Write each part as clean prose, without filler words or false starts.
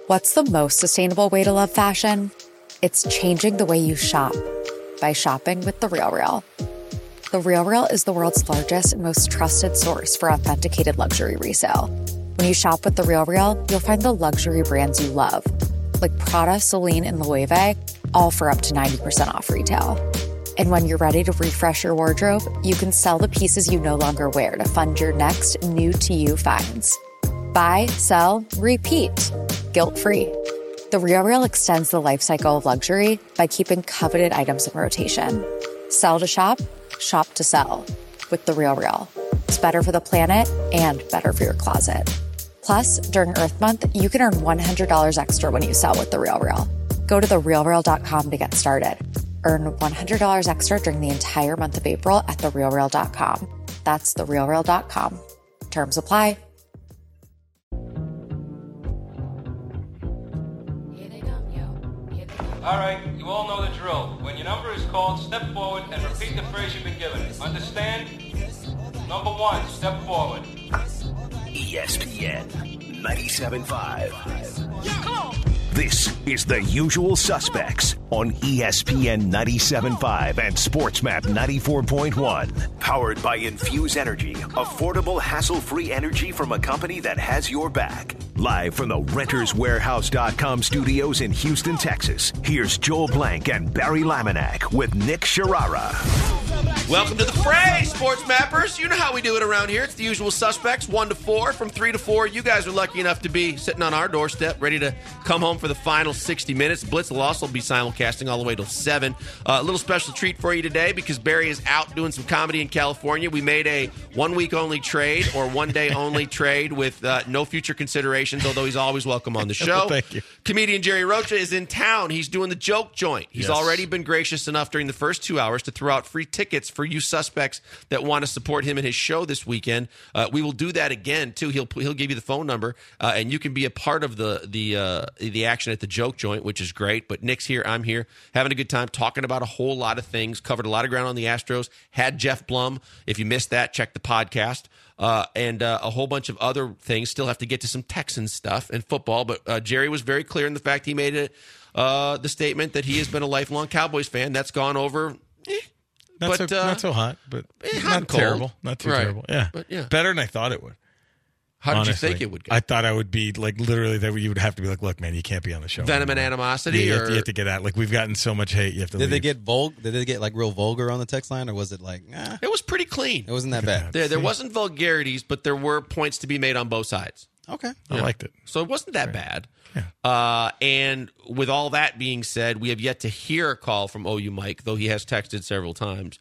What's the most sustainable way to love fashion? It's changing the way you shop by shopping with The RealReal. The RealReal is the world's largest and most trusted source for authenticated luxury resale. When you shop with The RealReal, you'll find the luxury brands you love, like Prada, Celine, and Loewe, all for up to 90% off retail. And when you're ready to refresh your wardrobe, you can sell the pieces you no longer wear to fund your next new-to-you finds. Buy, sell, repeat. Guilt-free. The RealReal extends the life cycle of luxury by keeping coveted items in rotation. Sell to shop, shop to sell. With The RealReal. It's better for the planet and better for your closet. Plus, during Earth Month, you can earn $100 extra when you sell with The RealReal. Go to TheRealReal.com to get started. Earn $100 extra during the entire month of April at TheRealReal.com. That's TheRealReal.com. Terms apply. All right, you all know the drill. When your number is called, step forward and repeat the phrase you've been given. Understand? Number 1, step forward. ESPN 97.5. Come on. This is The Usual Suspects on ESPN 97.5 and SportsMap 94.1. Powered by Infuse Energy, affordable, hassle-free energy from a company that has your back. Live from the RentersWarehouse.com studios in Houston, Texas, here's Joel Blank and Barry Laminack with Nick Sharara. Welcome to the fray, Sports Mappers. You know how we do it around here. It's The Usual Suspects, 1 to 4. From 3 to 4, you guys are lucky enough to be sitting on our doorstep, ready to come home for the final 60 minutes. Blitz will also be simulcasting all the way till 7. A little special treat for you today because Barry is out doing some comedy in California. We made a one-week-only trade or one-day-only trade with no future considerations, although he's always welcome on the show. Well, thank you. Comedian Jerry Rocha is in town. He's doing the joke joint. He's Yes. already been gracious enough during the first 2 hours to throw out free tickets for you suspects that want to support him in his show this weekend. We will do that again too. He'll give you the phone number, and you can be a part of the action at the joke joint, which is great. But Nick's here, I'm here, having a good time talking about a whole lot of things. Covered a lot of ground on the Astros. Had Jeff Blum. If you missed that, check the podcast. And a whole bunch of other things. Still have to get to some Texans stuff and football. But Jerry was very clear in the fact he made it the statement that he has been a lifelong Cowboys fan. That's gone over. Not so hot, but hot not and cold. Terrible. Not too terrible. Yeah. But yeah. Better than I thought it would. How did Honestly. you think it would go? I thought I would be like literally that you would have to be like, look, man, you can't be on the show. Venom and anymore. animosity? Yeah, or you have to get out. Like we've gotten so much hate. You have to. Did leave. they get like real vulgar on the text line, or was it like? It was pretty clean. It wasn't that bad. There wasn't vulgarities, but there were points to be made on both sides. Okay, I liked it. So it wasn't that bad. Yeah. And with all that being said, we have yet to hear a call from OU Mike, though he has texted several times.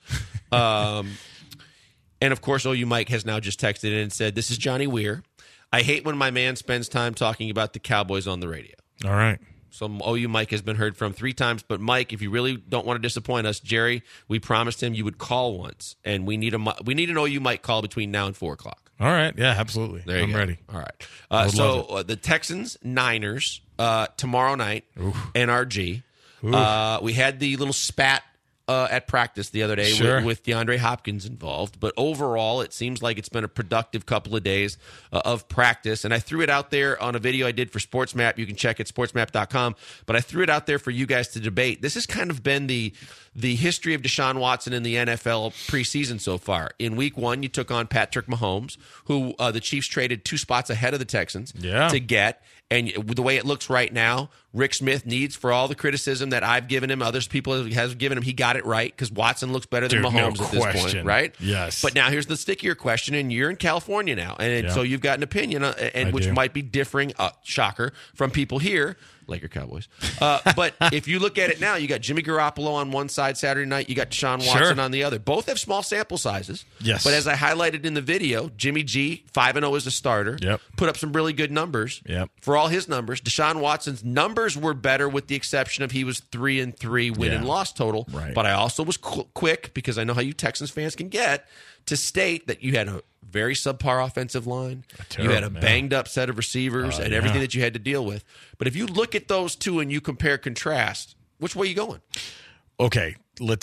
And of course, OU Mike has now just texted in and said, "This is Johnny Weir. I hate when my man spends time talking about the Cowboys on the radio." All right. So OU Mike has been heard from 3 times. But Mike, if you really don't want to disappoint us, Jerry, we promised him you would call once, and we need an OU Mike call between now and 4 o'clock. All right. Yeah, absolutely. There you I'm go. ready. All right. love So the Texans, Niners, tomorrow night, NRG. We had the little spat at practice the other day with DeAndre Hopkins involved. But overall, it seems like it's been a productive couple of days of practice. And I threw it out there on a video I did for SportsMap. You can check it, sportsmap.com. But I threw it out there for you guys to debate. This has kind of been the history of Deshaun Watson in the NFL preseason so far. In week 1, you took on Patrick Mahomes, who the Chiefs traded 2 spots ahead of the Texans to get. And the way it looks right now, Rick Smith needs, for all the criticism that I've given him, others people have given him, he got it right because Watson looks better than Mahomes at this point, right? Yes. But now here's the stickier question, and you're in California now, and so you've got an opinion, which might be differing, shocker, from people here. Laker Cowboys. But if you look at it now, you got Jimmy Garoppolo on one side Saturday night, you got Deshaun Watson on the other. Both have small sample sizes. Yes. But as I highlighted in the video, Jimmy G, 5-0 as a starter, put up some really good numbers. For all his numbers, Deshaun Watson's numbers were better with the exception of he was 3-3 win and loss total. Right. But I also was quick, because I know how you Texans fans can get, to state that you had a very subpar offensive line. You had a banged-up set of receivers and everything that you had to deal with. But if you look at those two and you compare contrast, which way are you going? Okay,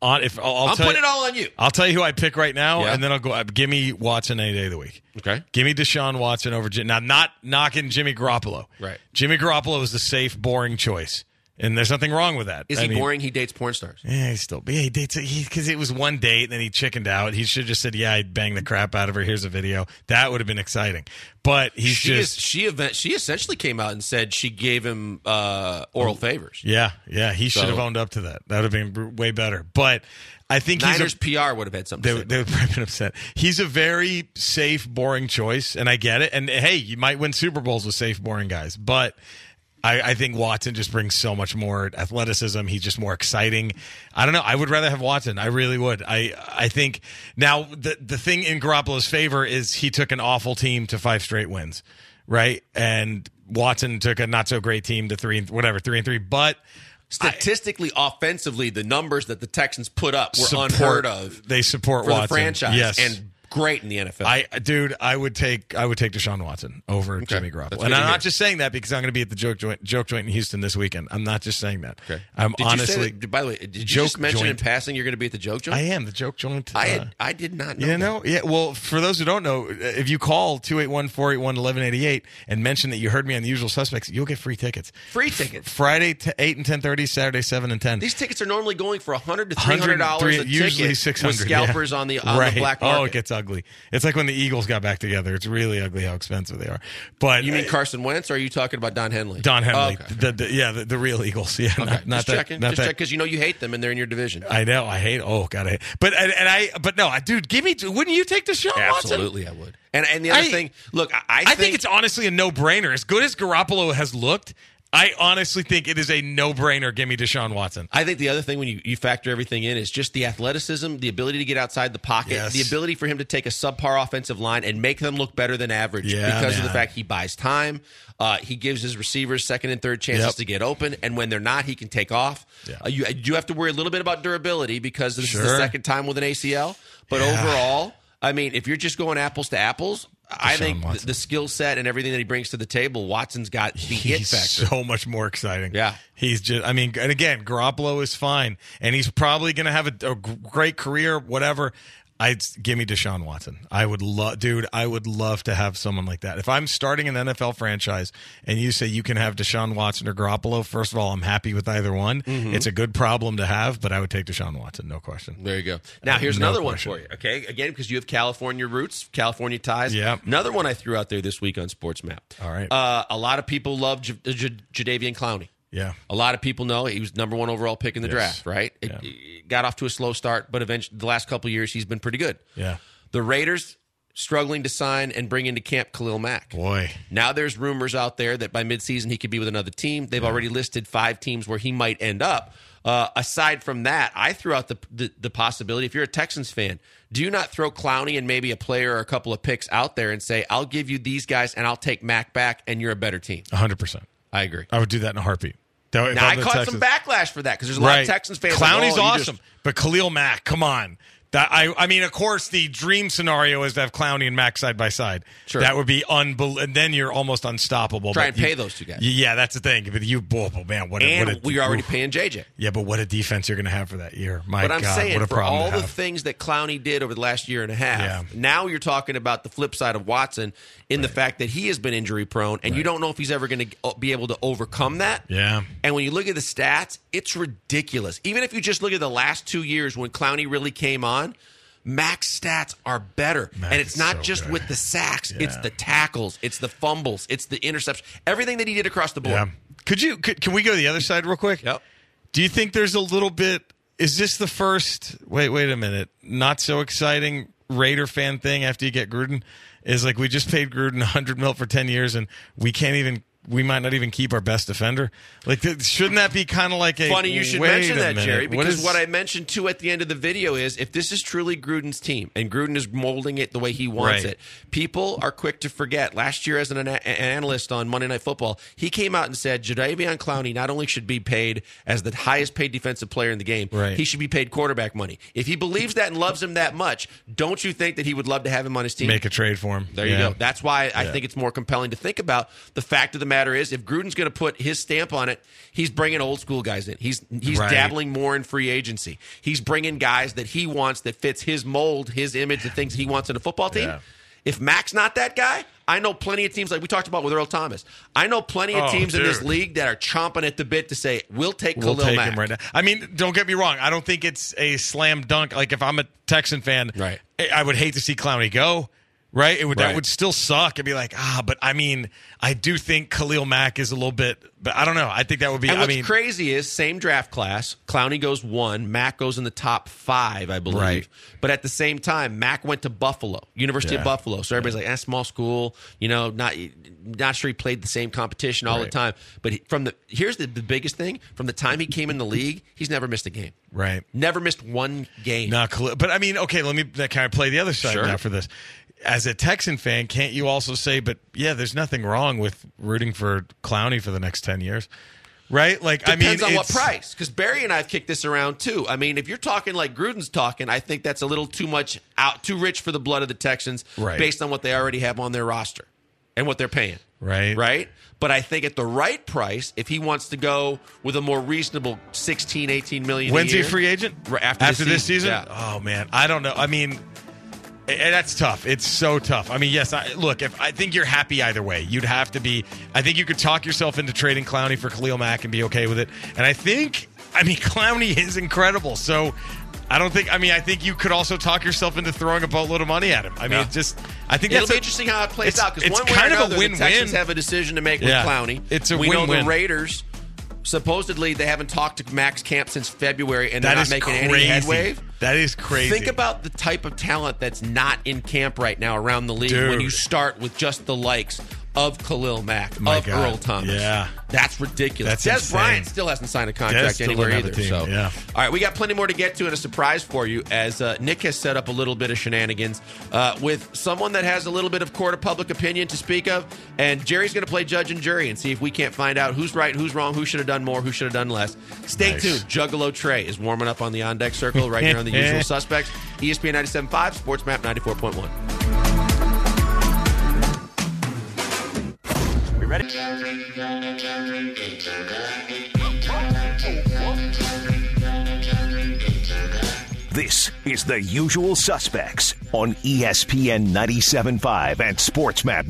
I'm putting it all on you. I'll tell you who I pick right now, Yeah. and then I'll go. Give me Watson any day of the week. Okay. Give me Deshaun Watson over now. Not knocking Jimmy Garoppolo. Right. Jimmy Garoppolo is the safe, boring choice, and there's nothing wrong with that. Is he boring? He dates porn stars. Yeah, he dates because it was one date and then he chickened out. He should have just said, "Yeah, I'd bang the crap out of her. Here's a video." That would have been exciting. But she essentially came out and said she gave him oral favors. Yeah, he should have owned up to that. That would have been way better. But I think Niners PR would have had something to say. They would have been upset. He's a very safe, boring choice, and I get it. And hey, you might win Super Bowls with safe, boring guys, but I think Watson just brings so much more athleticism. He's just more exciting. I don't know. I would rather have Watson. I really would. I think now the thing in Garoppolo's favor is he took an awful team to 5 straight wins, right? And Watson took a not so great team to 3-3. But statistically, offensively, the numbers that the Texans put up were unheard of. They support for Watson. The franchise. Yes. And great in the NFL. I would take Deshaun Watson over Jimmy Garoppolo. And I'm not just saying that because I'm going to be at the joke joint in Houston this weekend. I'm not just saying that. Okay. I'm by the way, did you just mention in passing you're going to be at the joke joint? I am, the joke joint. I did not know. You know? Yeah. Well, for those who don't know, if you call 281-481-1188 and mention that you heard me on The Usual Suspects, you'll get free tickets. Free tickets. Friday 8 and 10:30, Saturday 7 and 10. These tickets are normally going for $100 to $300 a usually ticket $600 with scalpers on the black market. Oh, it gets ugly. It's like when the Eagles got back together. It's really ugly how expensive they are. But you mean Carson Wentz, or are you talking about Don Henley? Don Henley. Oh, okay. The real Eagles. Yeah, okay. not just checking. Just check because you know you hate them and they're in your division. I know. I hate. Oh God, I hate. But no, dude, give me. Wouldn't you take Deshaun Watson? Absolutely, I would. And the other thing, look, I think it's honestly a no-brainer. As good as Garoppolo has looked, I honestly think it is a no-brainer. Give me Deshaun Watson. I think the other thing when you factor everything in is just the athleticism, the ability to get outside the pocket, the ability for him to take a subpar offensive line and make them look better than average because of the fact he buys time. He gives his receivers second and third chances to get open, and when they're not, he can take off. Yeah. You have to worry a little bit about durability because this is the second time with an ACL. But overall, I mean, if you're just going apples to apples, I think the skill set and everything that he brings to the table, Watson's got the hit factor. He's so much more exciting. Yeah. He's just, and again, Garoppolo is fine, and he's probably going to have a great career, whatever. Give me Deshaun Watson. I would love to have someone like that. If I'm starting an NFL franchise and you say you can have Deshaun Watson or Garoppolo, first of all, I'm happy with either one. Mm-hmm. It's a good problem to have, but I would take Deshaun Watson, no question. There you go. Now, here's another one for you, okay? Again, because you have California roots, California ties. Yeah. Another one I threw out there this week on SportsMap. All right. A lot of people love Jadeveon Clowney. Yeah. A lot of people know he was number 1 overall pick in the draft, right? It got off to a slow start, but eventually the last couple of years he's been pretty good. Yeah. The Raiders struggling to sign and bring into camp Khalil Mack. Boy. Now there's rumors out there that by midseason he could be with another team. They've already listed 5 teams where he might end up. Aside from that, I threw out the possibility, if you're a Texans fan, do you not throw Clowney and maybe a player or a couple of picks out there and say, I'll give you these guys and I'll take Mack back and you're a better team? 100%. I agree. I would do that in a heartbeat. Now, I caught some backlash for that because there's a lot of Texans fans. Clowney's awesome, but Khalil Mack, come on. I mean, of course, the dream scenario is to have Clowney and Mack side by side. Sure. That would be unbelievable. And then you're almost unstoppable. Try and pay those two guys. Yeah, that's the thing. But man, we're already paying JJ. Yeah, but what a defense you're going to have for that year. My God, what a problem. But I'm saying, for all the things that Clowney did over the last year and a half, now you're talking about the flip side of Watson in the fact that he has been injury prone, and you don't know if he's ever going to be able to overcome that. Yeah. And when you look at the stats, it's ridiculous. Even if you just look at the last 2 years when Clowney really came on, Mack's stats are better. And it's not just with the sacks. Yeah. It's the tackles. It's the fumbles. It's the interceptions. Everything that he did across the board. Yeah. Can we go to the other side real quick? Yep. Do you think there's a little bit – is this the first – wait a minute. Not so exciting Raider fan thing after you get Gruden? Is like we just paid Gruden $100 million for 10 years and we might not even keep our best defender. Like, shouldn't that be kind of like a funny you should mention that, Jerry, because what I mentioned too at the end of the video is if this is truly Gruden's team and Gruden is molding it the way he wants it, people are quick to forget. Last year, as an analyst on Monday Night Football, he came out and said Jadeveon Clowney not only should be paid as the highest paid defensive player in the game, he should be paid quarterback money. If he believes that and loves him that much, don't you think that he would love to have him on his team? Make a trade for him. There you go. That's why I think it's more compelling to think about the fact of the matter is, if Gruden's going to put his stamp on it, he's bringing old school guys in. He's Right. dabbling more in free agency. He's bringing guys that he wants, that fits his mold, his image, the things he wants in a football team. Yeah. If Mac's not that guy, I know plenty of teams like we talked about with Earl Thomas. I know plenty of teams in this league that are chomping at the bit to say, we'll take Khalil Mack. Him right now. I mean, don't get me wrong. I don't think it's a slam dunk. Like, if I'm a Texan fan, right, I would hate to see Clowney go. Right? That Right. would still suck. It'd be like, but I mean, I do think Khalil Mack is a little bit, but I don't know. I think that would be, and what's crazy is, same draft class, Clowney goes 1, Mack goes in the top 5, I believe. Right. But at the same time, Mack went to Buffalo, University of Buffalo. So everybody's like, small school, not sure he played the same competition all the time. But here's the biggest thing. From the time he came in the league, he's never missed a game. Right. Never missed one game. Not Khalil. But I mean, okay, can I play the other side now for this? As a Texan fan, can't you also say, but yeah, there's nothing wrong with rooting for Clowney for the next 10 years? Right? Like, Depends on what price. Because Barry and I have kicked this around too. I mean, if you're talking like Gruden's talking, I think that's a little too rich for the blood of the Texans, based on what they already have on their roster and what they're paying. Right? But I think at the right price, if he wants to go with a more reasonable $16, $18 million When's a year. he a free agent? After this season? Yeah. Oh, man. I don't know. I mean, that's tough. It's so tough. I mean, yes, I think you're happy either way. You'd have to be. I think you could talk yourself into trading Clowney for Khalil Mack and be okay with it. And Clowney is incredible. So I think you could also talk yourself into throwing a boatload of money at him. I mean, I think it'll be interesting how it plays out. Because one way or another, the Texans have a decision to make with Clowney. It's a we win-win. know the Raiders, supposedly, they haven't talked to Max camp since February, and they're not making any headway. That is crazy. Think about the type of talent that's not in camp right now around the league when you start with just the likes of Khalil Mack, Earl Thomas. Yeah. That's ridiculous. That's Des Bryant still hasn't signed a contract anywhere either. So, all right, we got plenty more to get to and a surprise for you as Nick has set up a little bit of shenanigans with someone that has a little bit of court of public opinion to speak of. And Jerry's going to play judge and jury and see if we can't find out who's right, who's wrong, who should have done more, who should have done less. Stay tuned. Juggalo Trey is warming up on the On Deck Circle right here on the Usual Suspects. ESPN 97.5, Sports Map 94.1. Ready? This is The Usual Suspects on ESPN 97.5 and SportsMap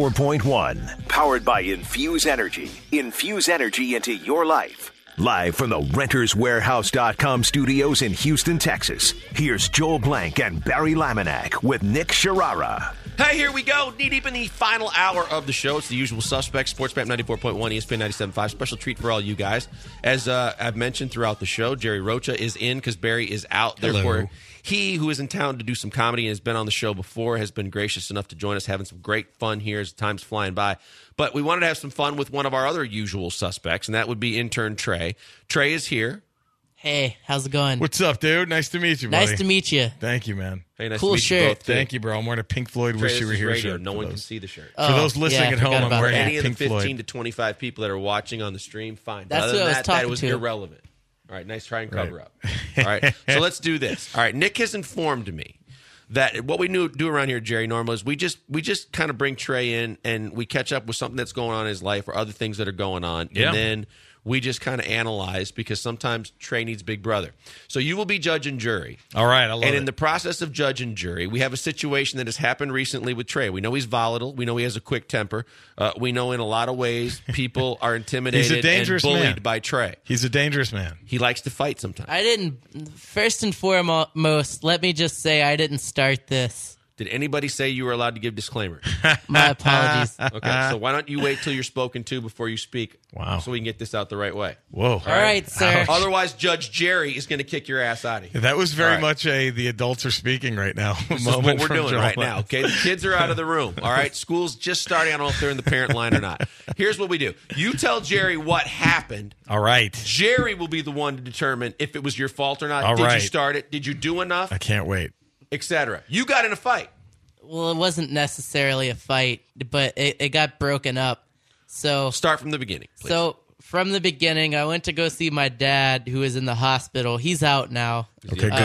94.1. Powered by Infuse Energy. Infuse energy into your life. Live from the RentersWarehouse.com studios in Houston, Texas. Here's Joel Blank and Barry Laminack with Nick Sharara. Hey, here we go. Knee deep in the final hour of the show. It's The Usual Suspects, SportsMap 94.1, ESPN 97.5. Special treat for all you guys. As I've mentioned throughout the show, Jerry Rocha is in because Barry is out. Hello. Therefore, he, who is in town to do some comedy and has been on the show before, has been gracious enough to join us, having some great fun here as time's flying by. But we wanted to have some fun with one of our other usual suspects, and that would be intern Trey. Trey is here. Hey, how's it going? What's up, dude? Nice to meet you, buddy. Nice to meet you. Thank you, man. Hey, nice cool to meet shirt. you both, too. Thank you, bro. I'm wearing a Pink Floyd Trey, Wish You Were this is Here radio. shirt. No one can see the shirt. For those listening at home, I'm wearing Any of the Pink 15 Floyd. to 25 people that are watching on the stream, fine. But That's other what than I was that, talking was to. irrelevant. All right, nice try and cover up. All right, so let's do this. All right, Nick has informed me that what we do around here, Jerry, normally is we just kind of bring Trey in and we catch up with something that's going on in his life or other things that are going on, and then we just kind of analyze because sometimes Trey needs big brother. So you will be judge and jury. All right, I love it. And in the process of judge and jury, we have a situation that has happened recently with Trey. We know he's volatile. We know he has a quick temper. We know in a lot of ways people are intimidated He's a dangerous and bullied man. by Trey. He's a dangerous man. He likes to fight sometimes. I didn't. First and foremost, let me just say I didn't start this. Did anybody say you were allowed to give disclaimers? My apologies. Okay, so why don't you wait till you're spoken to before you speak? Wow. So we can get this out the right way. Whoa. All right, sir. Otherwise, Judge Jerry is going to kick your ass out of here. That was very All right. much the adults are speaking right now. This is what we're doing right now, okay? The kids are out of the room, all right? School's just starting. I don't know if they're in the parent line or not. Here's what we do. You tell Jerry what happened. All right. Jerry will be the one to determine if it was your fault or not. All Did right. you start it? Did you do enough? I can't wait. Etc. You got in a fight. Well, it wasn't necessarily a fight, but it got broken up. So Start from the beginning, please. So from the beginning, I went to go see my dad, who is in the hospital. He's out now. Okay, good.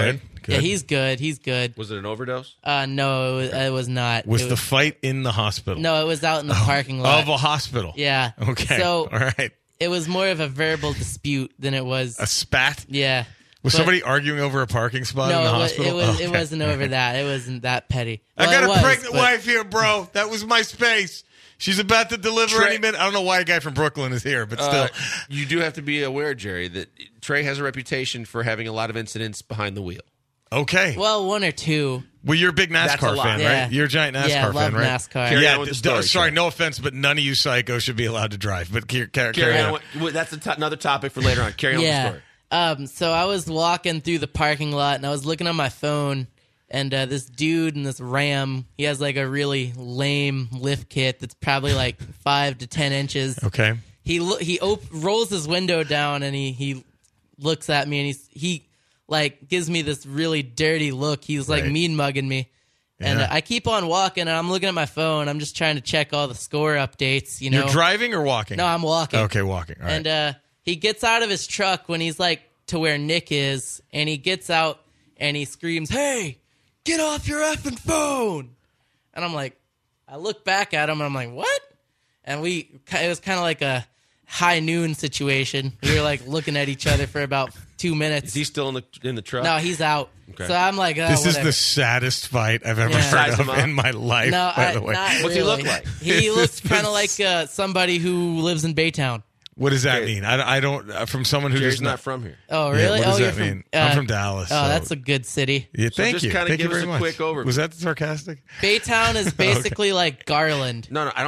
Yeah, he's good. He's good. Was it an overdose? No, it was not. Was the fight in the hospital? No, it was out in the parking lot. Of a hospital? Yeah. Okay. So, all right. It was more of a verbal dispute than it was... A spat? Yeah. Was somebody arguing over a parking spot in the hospital? It wasn't over that. It wasn't that petty. I got a pregnant wife here, bro. That was my space. She's about to deliver any minute. I don't know why a guy from Brooklyn is here, but still. You do have to be aware, Jerry, that Trey has a reputation for having a lot of incidents behind the wheel. Okay. Well, one or two. Well, you're a big NASCAR fan, Yeah. right? You're a giant NASCAR Yeah, love fan, right? NASCAR. Yeah, sorry, no offense, but none of you psychos should be allowed to drive. But carry on. That's another topic for later on. Carry on with the story. So I was walking through the parking lot, and I was looking on my phone, and this dude in this Ram, he has like a really lame lift kit that's probably like 5 to 10 inches. Okay. He rolls his window down, and he looks at me, and he like gives me this really dirty look. He's like mean mugging me. And I keep on walking, and I'm looking at my phone. I'm just trying to check all the score updates, you know. You're driving or walking? No, I'm walking. Okay, walking. All right. And he gets out of his truck when he's like to where Nick is, and he gets out and he screams, "Hey, get off your effing phone!" And I'm like, I look back at him, and I'm like, "What?" And it was kind of like a high noon situation. We were like looking at each other for about 2 minutes. Is he still in the truck? No, he's out. Okay. So I'm like, this whatever. is the saddest fight I've ever heard of in my life. No, by the way, what's he look like? He looks kind of like somebody who lives in Baytown. What does that mean? I don't. From someone who Jerry's does not from here. Oh, really? Yeah, what does you're that mean? I'm from Dallas. Oh, so. that's a good city. Yeah, thank just you. kinda Thank give you us very a much. quick overview. Was that sarcastic? Baytown is basically like Garland. No, I don't.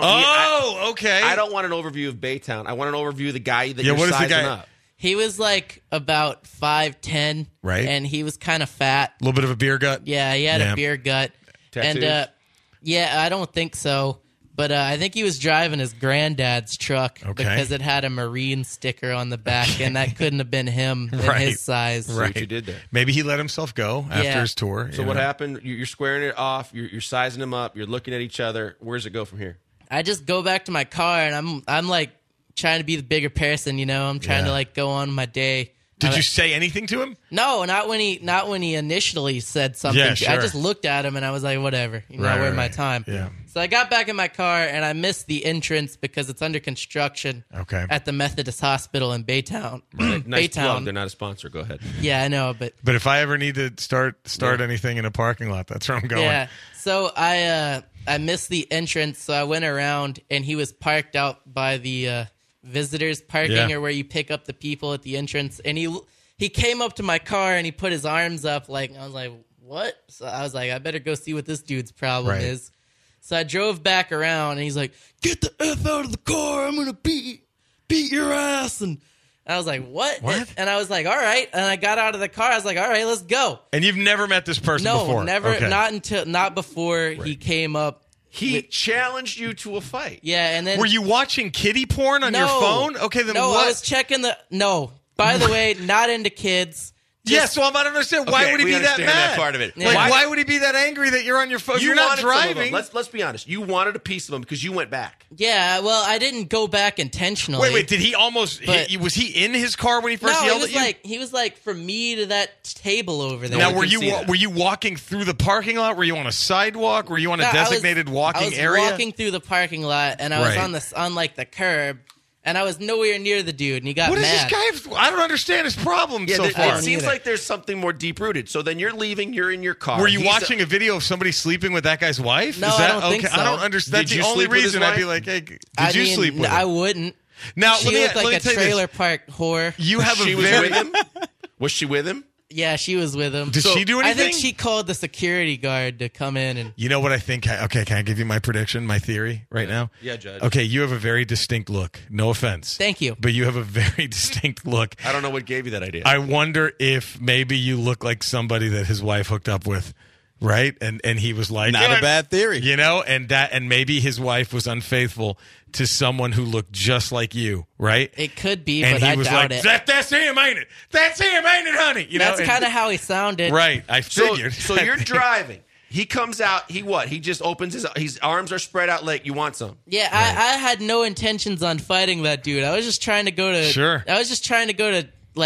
Okay. I don't want an overview of Baytown. I want an overview of the guy that you're what is the sizing guy? up. He was like about 5'10", right? And he was kind of fat. A little bit of a beer gut. Yeah, he had a beer gut. Tattoos? And yeah, I don't think so. But I think he was driving his granddad's truck because it had a Marine sticker on the back, and that couldn't have been him in his size. Right. What you did there. Maybe he let himself go after his tour. So what happened? You're squaring it off. You're sizing them up. You're looking at each other. Where does it go from here? I just go back to my car, and I'm like trying to be the bigger person, you know. I'm trying to like go on my day. Did you say anything to him? No, not when he initially said something. Yeah, sure. I just looked at him and I was like, whatever, I wear my time. Yeah. So I got back in my car and I missed the entrance because it's under construction. Okay. At the Methodist Hospital in Baytown. Nice Baytown. plug. They're not a sponsor. Go ahead. Yeah, I know, but if I ever need to start anything in a parking lot, that's where I'm going. yeah. So I missed the entrance, so I went around and he was parked out by the visitors parking or where you pick up the people at the entrance, and he came up to my car and he put his arms up, like, I was like, what? So I was like, I better go see what this dude's problem is. So I drove back around and he's like, get the F out of the car, I'm gonna beat your ass. And I was like, what? And I was like, all right. And I got out of the car, I was like, all right, let's go. And you've never met this person before? No, never. Okay. Not before he came up. He challenged you to a fight. Yeah, and then... Were you watching kiddie porn on your phone? Okay, then no, what? I was checking the... No. By the way, not into kids. So I'm not understand. Why would he be that mad? That part of it. Yeah. Like, why would he be that angry that you're on your phone? You're not driving. Let's be honest. You wanted a piece of him because you went back. Yeah, well, I didn't go back intentionally. Wait, did he almost... was he in his car when he first yelled at you? He was like from me to that table over there. Now, were you walking through the parking lot? Were you on a sidewalk? Were you on a designated walking area? I was walking through the parking lot, and I was on like the curb, and I was nowhere near the dude, and he got mad. What is this guy... I don't understand his problem so far. It seems like there's something more deep-rooted. So then you're leaving, you're in your car. Were you watching a video of somebody sleeping with that guy's wife? No, I don't think so. I don't understand. That's the only reason I'd be like, hey, did you sleep with him? I wouldn't. Now, she looked like a trailer park whore. You have she a was with him? Was she with him? Yeah, she was with him. Did she do anything? I think she called the security guard to come in and... You know what I think? Okay, can I give you my prediction, my theory right now? Yeah, Judge. Okay, you have a very distinct look. No offense. Thank you. But you have a very distinct look. I don't know what gave you that idea. I wonder if maybe you look like somebody that his wife hooked up with. Right? And he was like... Not a bad theory. You know, and maybe his wife was unfaithful to someone who looked just like you, right? It could be, and but he I was doubt like, it. That's him, ain't it? That's him, ain't it, honey? You That's know, kind of how he sounded. Right, I figured. So you're driving. He comes out. He what? He just opens his arms are spread out like you want some. Yeah, right. I had no intentions on fighting that dude. I was just trying to go to... Sure. I was just trying to go to, like...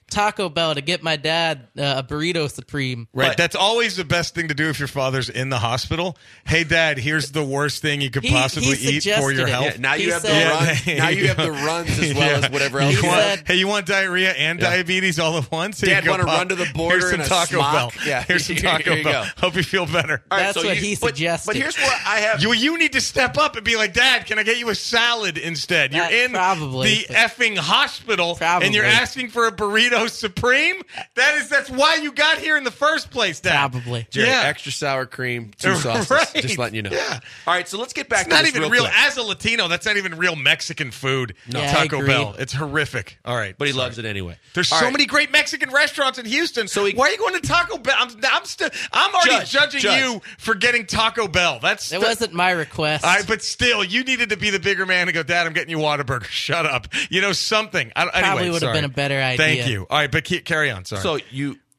Taco Bell to get my dad a burrito supreme. Right. But- That's always the best thing to do if your father's in the hospital. Hey, Dad, here's the worst thing you could He possibly eat for your suggested it. health. Yeah, now He you have said- the runs. Now you have the runs as well as whatever else. You you want, have. hey, you want diarrhea and diabetes all at once? Here Dad, you go, wanna Pop. run to the border Here's some in a Taco smock? Bell. Yeah. Here's some Here Taco you Bell. go. Hope you feel better. All right, That's what he suggested. But here's what I have. You need to step up and be like, Dad, can I get you a salad instead? You're in probably. the effing hospital Probably. and you're asking for a burrito supreme? That's why you got here in the first place, Dad. Probably. Jerry, Yeah. extra sour cream, 2 sauces. Right. Just letting you know. Yeah. All right, so let's get back It's to not this even real real. quick. As a Latino, that's not even real Mexican food. No. Yeah, I Taco agree. Bell. It's horrific. All right. But he sorry. loves it anyway. There's All so right. many great Mexican restaurants in Houston. So why are you going to Taco Bell? I'm already judging Judge. you for getting Taco Bell. It wasn't my request. But still, you needed to be the bigger man and go, Dad, I'm getting you Whataburger. Shut up. Something. Probably would have been a better idea. Thank you. All right, but carry on. Sorry. So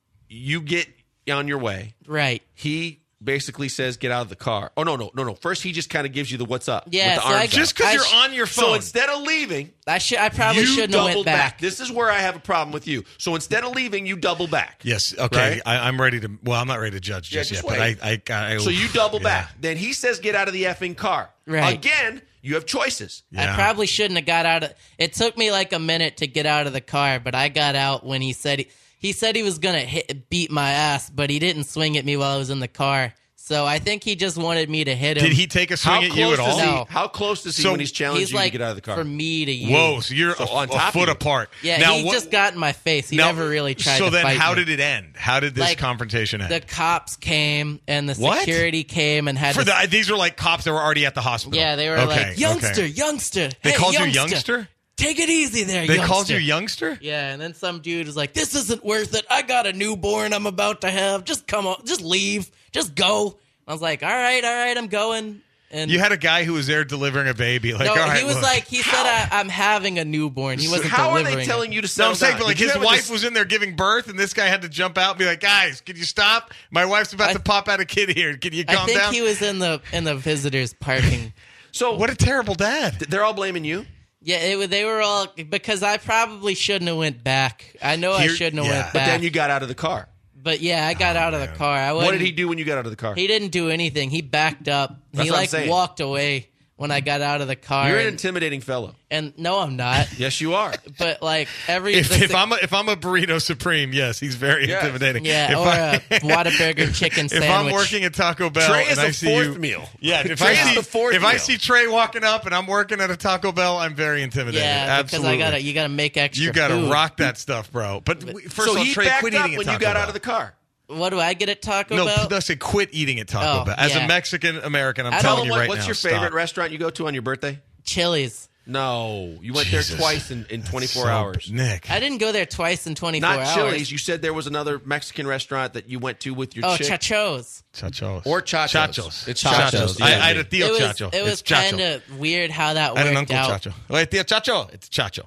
you get on your way. Right. He basically says, get out of the car. Oh, no. First, he just kind of gives you the what's up. Yeah, with the so arms just out. because you're on your phone. So instead of leaving, I probably you shouldn't have doubled went back. This is where I have a problem with you. So instead of leaving, you double back. Yes. Okay. Right? I'm ready to. Well, I'm not ready to judge just just yet. wait. But I So you double yeah. back. Then he says, get out of the effing car. Right. Again, you have choices. Yeah. I probably shouldn't have got out of. It took me like a minute to get out of the car, but I got out when he said he was gonna beat my ass, but he didn't swing at me while I was in the car. So I think he just wanted me to hit him. Did he take a swing at you at all? No. How close is he So when he's challenging He's you like to get out of the car? from me to you. Whoa! So you're So on a top of foot you. apart. Yeah, Now, he just got in my face. He now- never really tried So to then, fight how me. did it end? How did this Like, confrontation end? The cops came and the What? security came and had For to. these are like cops that were already at the hospital. Yeah, they were Okay, like, youngster, okay. youngster. They hey, called youngster, you youngster. Take it easy there, They youngster. called you youngster. Yeah, and then some dude was like, "This isn't worth it. I got a newborn I'm about to have. Just come on, just leave, just go." I was like, all right, I'm going. And You had a guy who was there delivering a baby. Like, no, all right, he was look. like, he said, "I'm having a newborn." He wasn't How are delivering they it. telling you to No, settle I'm saying, down? but like Did you his ever wife just- was in there giving birth, and this guy had to jump out and be like, "Guys, can you stop? My wife's about to pop out a kid here. Can you I calm think down?" he was in the visitors parking. So What a terrible dad. they're all blaming you? Yeah, they were all because I probably shouldn't have went back. I know I Here- shouldn't have yeah. went But back. then you got out of the car. But yeah, I got out of the car. What did he do when you got out of the car? He didn't do anything. He backed up. That's He what I'm like saying. walked away when I got out of the car. You're an and, intimidating fellow. and no, I'm not. Yes, you are. But like If I'm a burrito supreme, yes, he's very Yes. intimidating. yeah, If or a Whataburger chicken If sandwich. I'm working at Taco Bell Trey is and I the see fourth you, meal. yeah. If Trey I is see the fourth if I meal. see Trey walking up and I'm working at a Taco Bell, I'm very intimidated. yeah, Absolutely. because you gotta make extra. You got to food. rock that stuff, bro. But first So of all, he Trey, backed quit up eating at when Taco you got Bell. out of the car. What do I get at Taco No, Bell? no, say quit eating at Taco Oh, Bell. As yeah. a Mexican American, I'm I telling don't you want- right What's now. your favorite stop. restaurant you go to on your birthday? Chili's. No, you went Jesus. there twice in 24 So- hours. Nick. I didn't go there twice in 24 Not hours. Chili's. You said there was another Mexican restaurant that you went to with your Oh, chick. Chachos. Chachos. Or Chachos. Chachos. It's Chachos. Chachos. I had a Tío It was, Chacho. it was It's Chacho. kind of weird how that I had an worked Uncle out. Chacho. Wait, Tío Chacho. It's Chacho.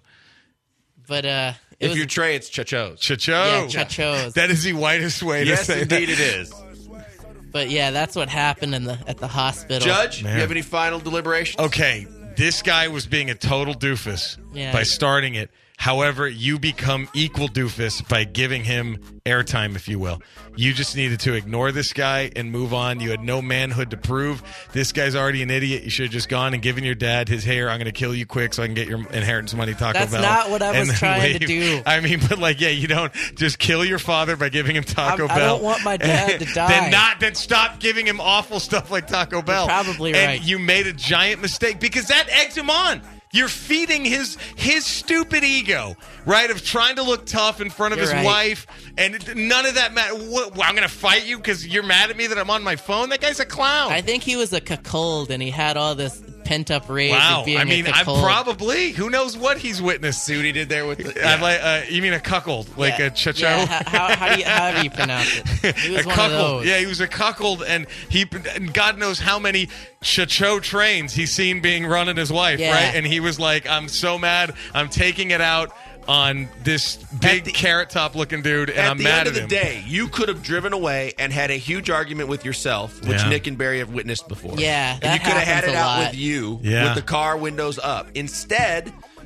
But it If was, you're Trey, it's Chachos. Chacho. Yeah, Chachos. That is the whitest way Yes, to say indeed that. it is. but yeah, that's what happened at the hospital. Judge, Man. you have any final deliberations? Okay, this guy was being a total doofus Yeah. by starting it. However, you become equal doofus by giving him airtime, if you will. You just needed to ignore this guy and move on. You had no manhood to prove. This guy's already an idiot. You should have just gone and given your dad his hair. I'm going to kill you quick so I can get your inheritance money, Taco That's Bell. not what I and was then trying to leave. do. I mean, but like, yeah, you don't just kill your father by giving him Taco I Bell. don't want my dad to die. Then stop giving him awful stuff like Taco Bell. probably and right. You made a giant mistake because that eggs him on. You're feeding his stupid ego, right, of trying to look tough in front of You're his right. wife, and none of that matter. I'm going to fight you because you're mad at me that I'm on my phone? That guy's a clown. I think he was a cuckold and he had all this pent up rage Wow. of being I mean, a I'm cuckold. probably. Who knows what he's witnessed? See what he did there with the, I'd like, you mean a cuckold, like Yeah. a chacho? Yeah, however you pronounce it. He was A one of cuckold. those. Yeah, he was a cuckold, and God knows how many chacho trains he's seen being run at his wife, Yeah. right? And he was like, I'm so mad, I'm taking it out on this big the- carrot top looking dude, and at I'm the mad end of at the him. day, you could have driven away and had a huge argument with yourself, which Yeah. Nick and Barry have witnessed before. Yeah, and that you could have had happens it a out lot. with you Yeah. with the car windows up. Instead,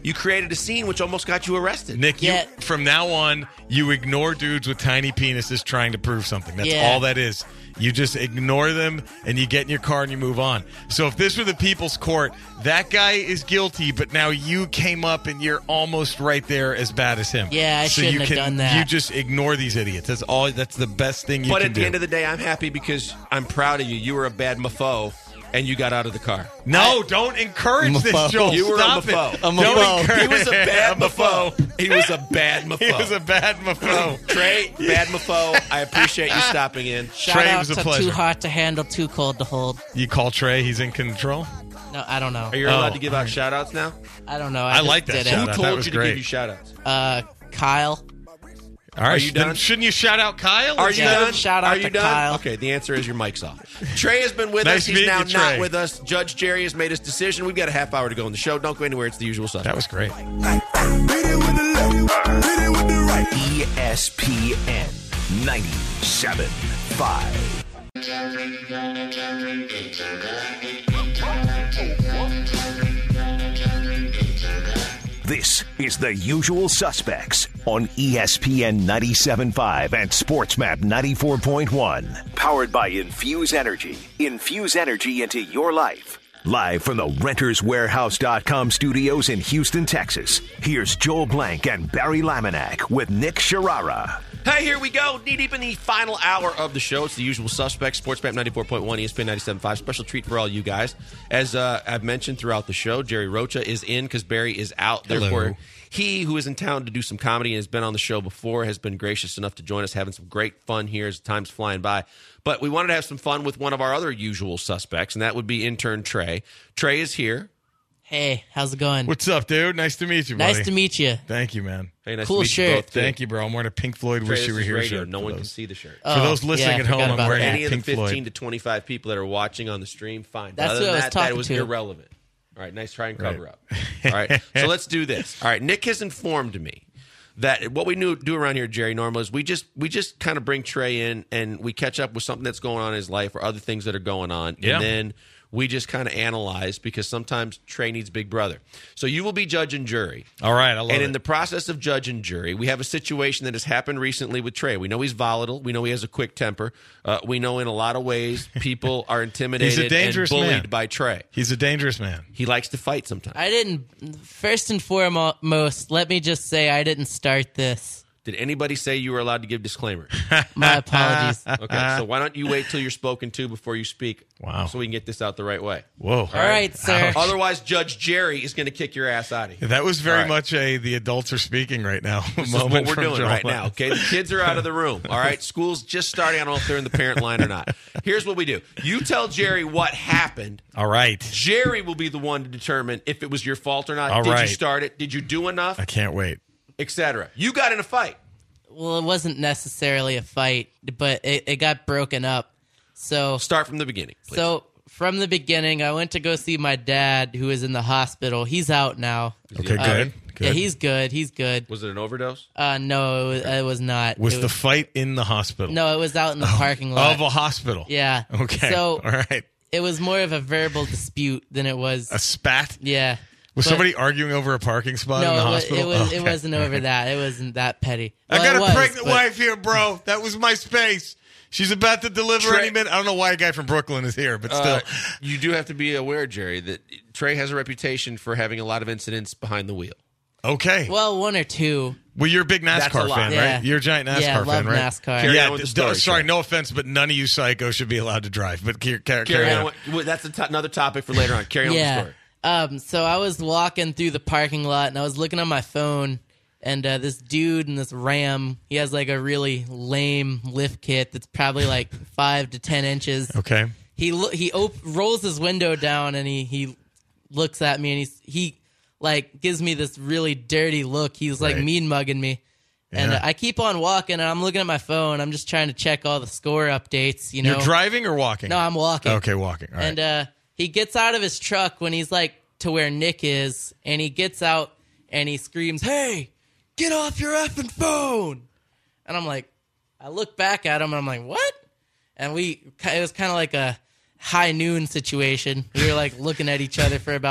You created a scene which almost got you arrested. Nick, Yeah. from now on, you ignore dudes with tiny penises trying to prove something. That's Yeah. all that is. You just ignore them, and you get in your car and you move on. So if this were the people's court, that guy is guilty, but now you came up and you're almost right there as bad as him. Yeah, I so shouldn't you have can, done that. You just ignore these idiots. That's all. That's the best thing you But can at do. the end of the day, I'm happy because I'm proud of you. You were a bad mofo, and you got out of the car. No, don't encourage this, Mofo. Joel. You were Stop a mofo. it. A Don't mofo. encourage- He was a bad A mofo. He was a bad mofo. He was a bad mofo. Trey, bad mofo. I appreciate you stopping in. Shout Trey, it out was a to pleasure. Too Hot to Handle, Too Cold to Hold. You call Trey. He's in control. No, I don't know. Are you allowed to give out shout-outs now? I don't know. I just like that did it. shout Who out. told That was you to great. give you shout-outs? Kyle. All right, you then done? shouldn't you shout out Kyle? Are you Yeah, done? shout out Are you to done? Kyle. Okay, the answer is your mic's off. Trey has been with Nice us. He's meeting now you, not Trey. with us. Judge Jerry has made his decision. We've got a half hour to go in the show. Don't go anywhere. It's the usual stuff. That was great. ESPN 97.5. This is The Usual Suspects on ESPN 97.5 and SportsMap 94.1. Powered by Infuse Energy. Infuse energy into your life. Live from the RentersWarehouse.com studios in Houston, Texas. Here's Joel Blank and Barry Laminack with Nick Sharara. Hey, here we go. Knee deep in the final hour of the show. It's the usual suspects. SportsMap 94.1, ESPN 97.5. Special treat for all you guys. As I've mentioned throughout the show, Jerry Rocha is in because Barry is out. Hello. Therefore, he, who is in town to do some comedy and has been on the show before, has been gracious enough to join us, having some great fun here as time's flying by. But we wanted to have some fun with one of our other usual suspects, and that would be intern Trey. Trey is here. Hey, how's it going? What's up, dude? Nice to meet you, buddy. Nice to meet you. Thank you, man. Hey, nice Cool to meet shirt. you both. too. Thank you, bro. I'm wearing a Pink Floyd Trey, Wish this You Were is Here radio. shirt. No for one can those. see the shirt. For those listening yeah, I at home, forgot I'm about wearing that. Any a of the Pink 15 Floyd. to 25 people that are watching on the stream, fine. But That's other who than I was that, talking was to. irrelevant. All right, nice try and cover up. All right, so let's do this. All right, Nick has informed me that what we do around here, Jerry, normally is we just kind of bring Trey in and we catch up with something that's going on in his life or other things that are going on, Yeah. and then we just kind of analyze because sometimes Trey needs big brother. So you will be judge and jury. All right, I love And it. in the process of judge and jury, we have a situation that has happened recently with Trey. We know he's volatile. We know he has a quick temper. We know in a lot of ways people are intimidated He's a dangerous and bullied man. by Trey. He's a dangerous man. He likes to fight sometimes. I didn't. First and foremost, let me just say I didn't start this. Did anybody say you were allowed to give disclaimers? My apologies. Okay, so why don't you wait till you're spoken to before you speak? Wow. So we can get this out the right way. Whoa. All right, sir. Otherwise, Judge Jerry is going to kick your ass out of here. That was very All right. much the adults are speaking right now. This is what we're doing right now, okay? The kids are out of the room, all right? School's just starting. I don't know if they're in the parent line or not. Here's what we do. You tell Jerry what happened. All right. Jerry will be the one to determine if it was your fault or not. All Did right. you start it? Did you do enough? I can't wait. Etc. You got in a fight. Well, it wasn't necessarily a fight, but it got broken up. So Start from the beginning, please. So from the beginning, I went to go see my dad, who is in the hospital. He's out now. Okay, good. Yeah, he's good. He's good. Was it an overdose? No, it was not. Was It the fight in the hospital? No, it was out in the parking lot. Of a hospital? Yeah. Okay. So all right. it was more of a verbal dispute than it was. A spat? Yeah. Was But- somebody arguing over a parking spot in the No, hospital? it Okay. wasn't over that. It wasn't that petty. I Well, got it a was, pregnant but- wife here, bro. That was my space. She's about to deliver Trey- any minute. I don't know why a guy from Brooklyn is here, but still. You do have to be aware, Jerry, that Trey has a reputation for having a lot of incidents behind the wheel. Okay. Well, one or two. Well, you're a big That's a NASCAR lot. fan, Yeah. right? You're a giant NASCAR Yeah, I love fan, right? NASCAR. Carry Yeah, on with the story, sorry, Trey. no offense, but none of you psychos should be allowed to drive. But carry Carry on. on. That's another topic for later on. Carry on with the Yeah. story. So I was walking through the parking lot and I was looking on my phone, and this dude in this Ram, he has like a really lame lift kit that's probably like 5 to 10 inches. Okay. He rolls his window down and he looks at me and he like gives me this really dirty look. He's like Right. mean mugging me. And Yeah. I keep on walking and I'm looking at my phone. I'm just trying to check all the score updates, you know. You're driving or walking? No, I'm walking. Okay, walking. All right. And he gets out of his truck when he's like to where Nick is, and he gets out and he screams, "Hey, get off your effing phone!" And I'm like, I look back at him and I'm like, "What?" And it was kind of like a high noon situation. We were like looking at each other for about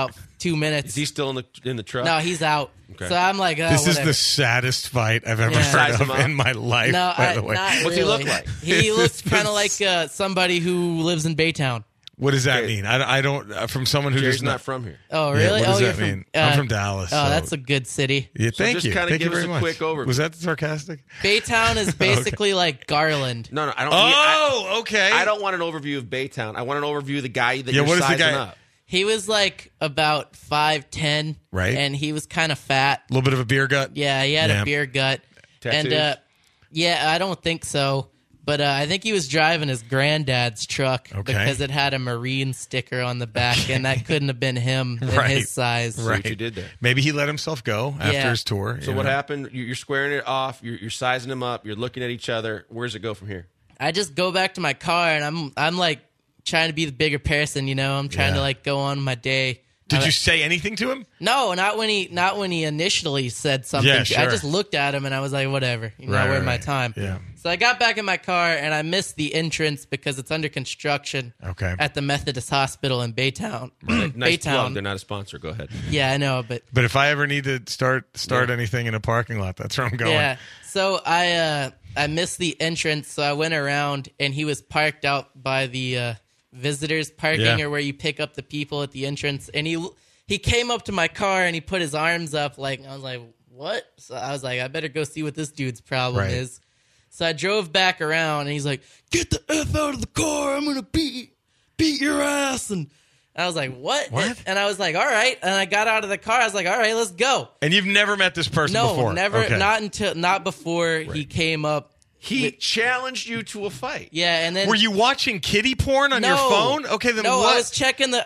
2 minutes. Is he still in the truck? No, he's out. Okay. So I'm like, This whatever. is the saddest fight I've ever Yeah. heard Size him of up? in my life, No, by the way. not What's he really. look like? He looks kind of like somebody who lives in Baytown. What does that Okay. mean? I don't, from someone who Jerry's does not from here. Oh, Yeah, really? what does oh, that you're mean? from, I'm from Dallas. Oh, so- that's a good city. Yeah, thank just you. kinda Thank give you us very a much. quick overview. Was that sarcastic? Baytown is basically like Garland. No, I don't. Oh, okay. I don't want an overview of Baytown. I want an overview of the guy that you're what is the sizing guy- up. He was like about 5'10", Right. And he was kind of fat. A little bit of a beer gut. Yeah, he had Yeah. a beer gut. Tattoos? And yeah, I don't think so. But I think he was driving his granddad's truck Okay. because it had a Marine sticker on the back, and that couldn't have been him in Right. his size. See what you did there. Maybe he let himself go after Yeah. his tour. So you what know? happened? You're squaring it off. You're sizing them up. You're looking at each other. Where does it go from here? I just go back to my car, and I'm like trying to be the bigger person, you know. I'm trying Yeah. to like go on my day. Did you say anything to him? No, not when he initially said something. Yeah, I sure. just looked at him and I was like, whatever, Right, where's right, my right. time? Yeah. So I got back in my car and I missed the entrance because it's under construction. Okay. At the Methodist Hospital in Baytown. Nice plug. Baytown. They're not a sponsor. Go ahead. Yeah, I know, but But if I ever need to start anything in a parking lot, that's where I'm going. yeah. So I missed the entrance, so I went around and he was parked out by the visitors parking Yeah. or where you pick up the people at the entrance, and he came up to my car and he put his arms up like I was like, what? So I was like, I better go see what this dude's problem Right. is. So I drove back around and he's like, get the F out of the car, I'm gonna beat your ass. And I was like, what? And I was like, all right. And I got out of the car, I was like, all right, let's go. And you've never met this person No, before? never, Okay. not before he came up. He challenged you to a fight. Yeah, and then Were you watching kiddie porn on your phone? Okay, then no, what? I was checking the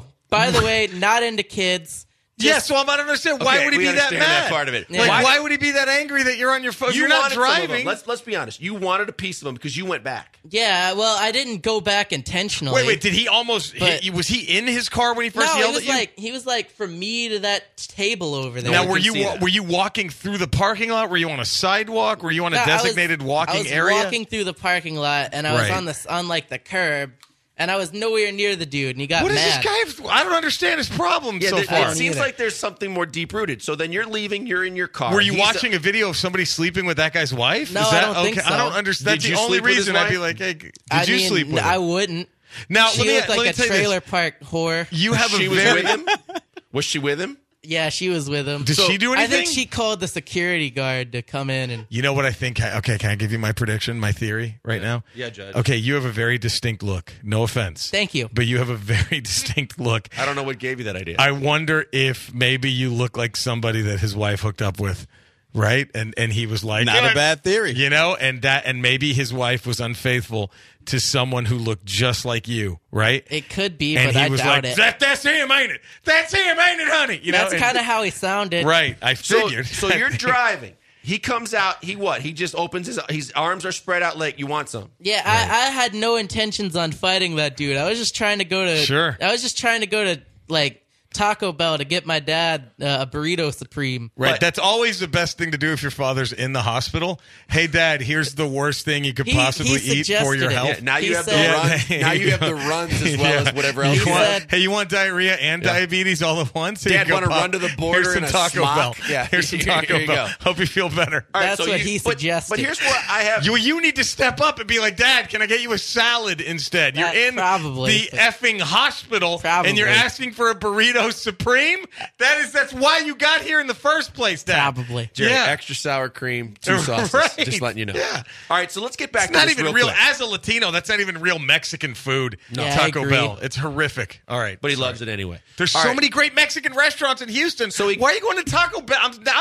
By the way, not into kids. Yeah, so I'm not understand. Why Okay, would he we be that understand mad? that part of it. Yeah. Why would he be that angry that you're on your phone? You're not wanted some of them. driving. Let's be honest. You wanted a piece of them because you went back. Yeah, well, I didn't go back intentionally. Wait, did he almost? But- Was he in his car when he first No, yelled at you? he was like from me to that table over there. Now, we were can you see that. were you walking through the parking lot? Were you on a sidewalk? Were you on a No, designated I walking was area? walking through the parking lot, and I was Right. on like the curb, and I was nowhere near the dude, and he got What is mad. this guy? I don't understand his problem so there- far. it seems either. like there's something more deep rooted. So then you're leaving. You're in your car. Were you He's- watching a video of somebody sleeping with that guy's wife? No, is I that don't think okay? so. I don't understand. That's Did the you only sleep with his reason I'd be wife? like, hey, did I you mean, sleep with I her? wouldn't. Now, She let me looked like a tell you this. trailer park whore. You have a She was very. with him. Was she with him? Yeah, she was with him. Did she do I anything? think she called the security guard to come in and. You know what I think? Okay, can I give you my prediction, my theory right now? Yeah, Judge. Okay, you have a very distinct look. No offense. Thank you. But you have a very distinct look. I don't know what gave you that idea. I wonder if maybe you look like somebody that his wife hooked up with, right? And he was like, Not a bad theory. you know, and maybe his wife was unfaithful to someone who looked just like you, right? It could be, And but he I was doubt like, it. that's him, ain't it? That's him, ain't it, honey? You That's know, kind of how he sounded. right. I so, figured. so you're driving. He comes out. He what? He just opens his arms are spread out like you want some. Yeah, I had no intentions on fighting that dude. I was just trying to go to. Sure. I was just trying to go to like Taco Bell to get my dad a burrito supreme. Right, But- that's always the best thing to do if your father's in the hospital. Hey, Dad, here's the worst thing you could He possibly eat for suggested your it. health. Yeah, now He you have the said- runs. Yeah, Now there you you have go. the runs as well Yeah. as whatever else. You you want, said- hey, you want diarrhea and diabetes all at once? Here Dad, you go, wanna Pop. run to the border Here's some in a Taco smock? Bell. Yeah. Here's some Here Taco you Bell. go. Hope you feel better. All right, That's what he suggested. But here's what I have. You need to step up and be like, Dad, can I get you a salad instead? You're in Probably. the effing hospital Probably. and you're asking for a burrito supreme? That's why you got here in the first place, Dad. Probably. Jerry, Yeah. extra sour cream, 2 sauces. Right. Just letting you know. Yeah. All right, so let's get back It's to not this even real real. quick. As a Latino, that's not even real Mexican food. Yeah, I Taco agree. Bell. It's horrific. All right. But he Sorry. loves it anyway. There's All so right. many great Mexican restaurants in Houston. So why are you going to Taco Bell?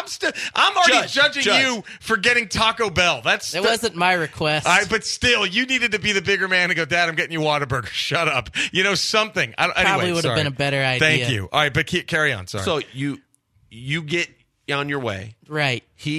I'm already Judge. judging you for getting Taco Bell. It wasn't my request. But still, you needed to be the bigger man and go, Dad, I'm getting you Whataburger. Shut up. You know, something. Probably Anyway, would have sorry. been a better idea. Thank you. All right, but carry on. Sorry. So you get on your way. Right. He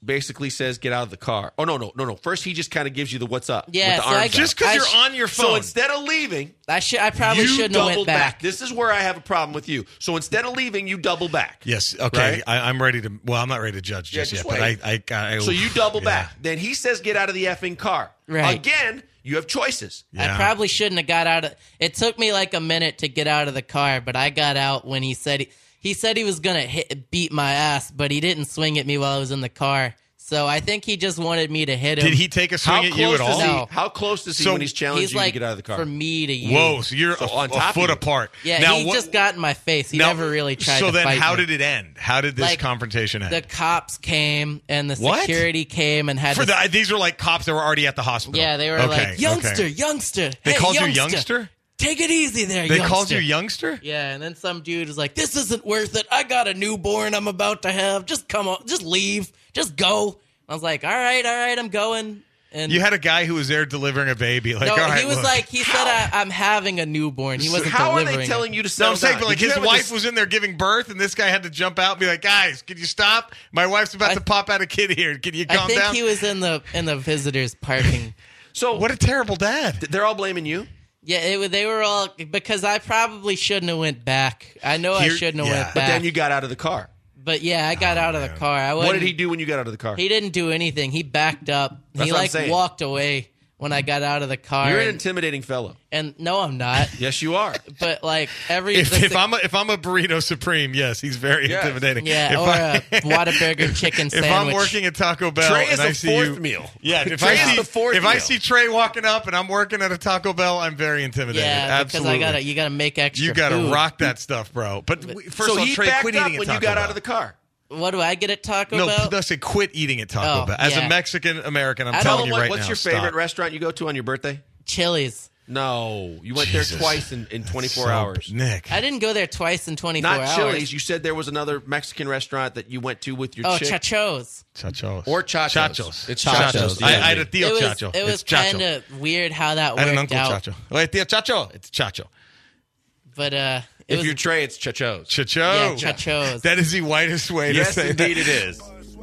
basically says get out of the car. Oh, no. First, he just kind of gives you the what's up. Yeah, with the so arms Just out. because you're on your phone. So instead of leaving, I probably you shouldn't have doubled went back. This is where I have a problem with you. So instead of leaving, you double back. Yes. Okay. Right? I'm ready to. Well, I'm not ready to judge just yet. wait. But I So you double back. Then he says get out of the effing car. Right. Again, you have choices. Yeah. I probably shouldn't have got out of. It took me like a minute to get out of the car, but I got out when he said he was gonna beat my ass, but he didn't swing at me while I was in the car. So I think he just wanted me to hit him. Did he take a swing at you at all? No. How close is he So when he's challenging he's you like to get out of the car? for me to you. Whoa! So you're on a top of foot you. apart. Yeah, Now, he just got in my face. He now- never really tried So to then, fight how me. did it end? How did this Like, confrontation end? The cops came and the What? security came and had For to. these are like cops that were already at the hospital. Yeah, they were Okay, like, youngster, okay. youngster. They hey, called you youngster? Take it easy there, They youngster. called you youngster? Yeah, and then some dude was like, "This isn't worth it. I got a newborn I'm about to have. Just come on, just leave, just go." I was like, "All right, I'm going." And You had a guy who was there delivering a baby. Like, no, all right, he was look. like, he said, "I'm having a newborn." He wasn't How are delivering. they telling you to No, settle I'm saying, down? but like Did you his ever wife just- was in there giving birth, and this guy had to jump out and be like, "Guys, can you stop? My wife's about to pop out a kid here. Can you calm I think down?" he was in the visitors parking. So What a terrible dad. they're all blaming you? Yeah, they were all because I probably shouldn't have went back. I know I Here- shouldn't have yeah. went But back. then you got out of the car. But yeah, I got out of the car. I What wasn't- did he do when you got out of the car? He didn't do anything. He backed up. That's He what I'm like saying. walked away when I got out of the car. You're an and, intimidating fellow. and no, I'm not. Yes, you are. But like If I'm a burrito supreme, yes, he's very Yes. intimidating. yeah, If or I- a Whataburger chicken If sandwich. I'm working at Taco Bell Trey is and I the see fourth you, meal. yeah. If Trey I is see the fourth if I meal. see Trey walking up and I'm working at a Taco Bell, I'm very intimidated. yeah, Absolutely. because you gotta make extra. You got to food. rock that stuff, bro. But first So of all, he Trey, backed quit up eating when at you Taco got Bell. out of the car. What do I get at Taco No, Bell? I say quit eating at Taco Oh, Bell. As a yeah. Mexican American, I'm I telling don't you like- right What's now. your favorite stop. restaurant you go to on your birthday? Chili's. No. You went Jesus. there twice in 24 So- hours. Nick. I didn't go there twice in 24 Not hours. Chili's. You said there was another Mexican restaurant that you went to with your Oh, chick. Chachos. Chachos. Or Chachos. Chachos. It's Chachos. Chachos. I had a Tío It was, Chacho. it was It's Chacho. kind of weird how that I had an worked Uncle out. Chacho. Wait, Tío Chacho. It's Chacho. But it If was you're Trey, it's Chachos. Chacho. Yeah, Chachos. That is the whitest way to Yes, say indeed that. it is.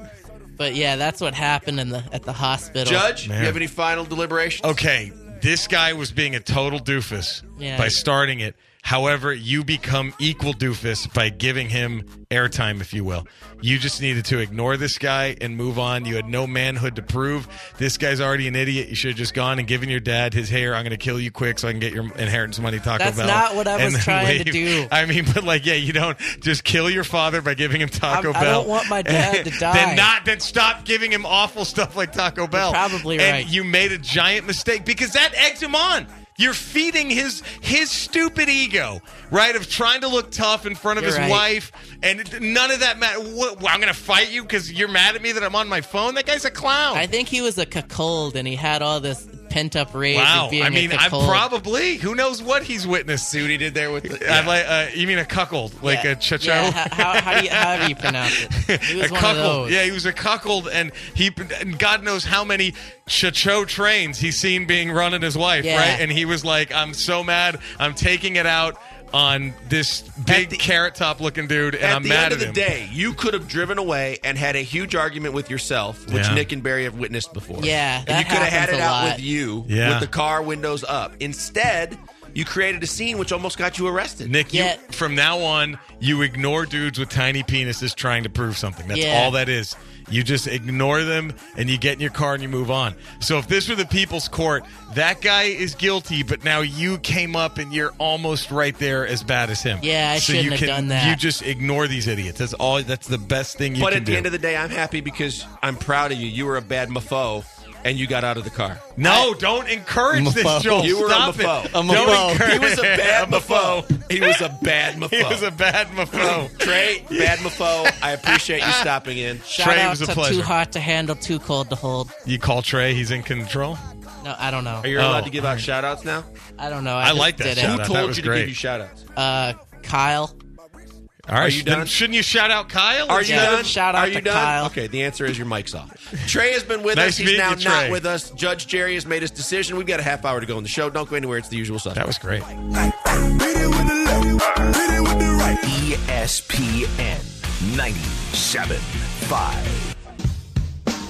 But yeah, that's what happened at the hospital. Judge, Man. you have any final deliberations? Okay, this guy was being a total doofus Yeah. by starting it. However, you become equal doofus by giving him airtime, if you will. You just needed to ignore this guy and move on. You had no manhood to prove. This guy's already an idiot. You should have just gone and given your dad his hair. I'm going to kill you quick so I can get your inheritance money, Taco That's Bell. not what I was and then trying to leave. do. I mean, but like, yeah, you don't just kill your father by giving him Taco I Bell. don't want my dad to die. Then stop giving him awful stuff like Taco Bell. probably and right. You made a giant mistake because that eggs him on. You're feeding his stupid ego, right, of trying to look tough in front of You're his right. wife, and none of that matters. I'm going to fight you because you're mad at me that I'm on my phone? That guy's a clown. I think he was a cuckold and he had all this pent up rage Wow. of being I mean, a I cuckold. probably. Who knows what he's witnessed? See what he did there with the... I'd like, you mean a cuckold, like a chacho? Yeah, however you pronounce it. He was A one cuckold. of those. Yeah, he was a cuckold, and and God knows how many chacho trains he's seen being run on his wife, Yeah. right? And he was like, I'm so mad. I'm taking it out on this big carrot top looking dude, and At I'm the mad end at of the him. day, you could have driven away and had a huge argument with yourself, which Yeah. Nick and Barry have witnessed before. Yeah, and that you could have had happens it a out lot. with you, Yeah. with the car windows up. Instead, you created a scene which almost got you arrested. Nick, Yeah. from now on, you ignore dudes with tiny penises trying to prove something. That's Yeah. all that is. You just ignore them, and you get in your car and you move on. So if this were the people's court, that guy is guilty, but now you came up and you're almost right there as bad as him. Yeah, I so shouldn't you have can, done that. You just ignore these idiots. That's all. That's the best thing you But can at the do. end of the day, I'm happy because I'm proud of you. You were a bad mofo, and you got out of the car. No, don't encourage this, Mofo. Joel. You were Stop a mofo. it. A Don't mofo. encourage- He was a bad A mofo. He was a bad mofo. He was a bad mofo. Trey, bad mofo. I appreciate you stopping in. Shout Trey out was a to pleasure. Too Hot to Handle, Too Cold to Hold. You call Trey. He's in control. No, I don't know. Are you allowed to give out shout-outs now? I don't know. I just like that did it. shout Who out. told That was you to great. give you shout-outs? Kyle. All right, Are you then done? shouldn't you shout out Kyle? Are you Yeah, done? shout out Are you to done? Kyle. Okay, the answer is your mic's off. Trey has been with Nice us. He's meeting now you, Trey. not with us. Judge Jerry has made his decision. We've got a half hour to go in the show. Don't go anywhere. It's the usual suspect. That was great. ESPN 97.5.